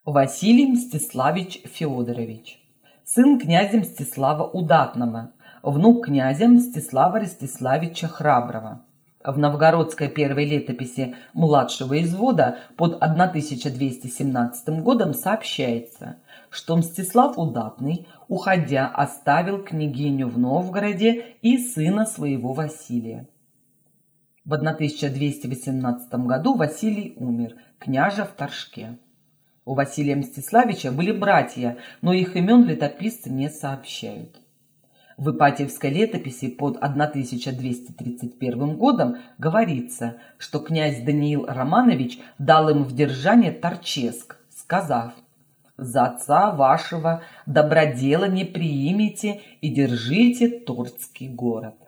Василий Мстиславич Феодорович, сын князя Мстислава Удатного, внук князя Мстислава Ростиславича Храброго. В новгородской первой летописи младшего извода под 1217 годом сообщается, что Мстислав Удатный, уходя, оставил княгиню в Новгороде и сына своего Василия. В 1218 году Василий умер, княжа в Торжке. У Василия Мстиславича были братья, но их имен летописцы не сообщают. В Ипатьевской летописи под 1231 годом говорится, что князь Даниил Романович дал им в держание Торческ, сказав: «За отца вашего добродела не приимите и держите Торцкий город».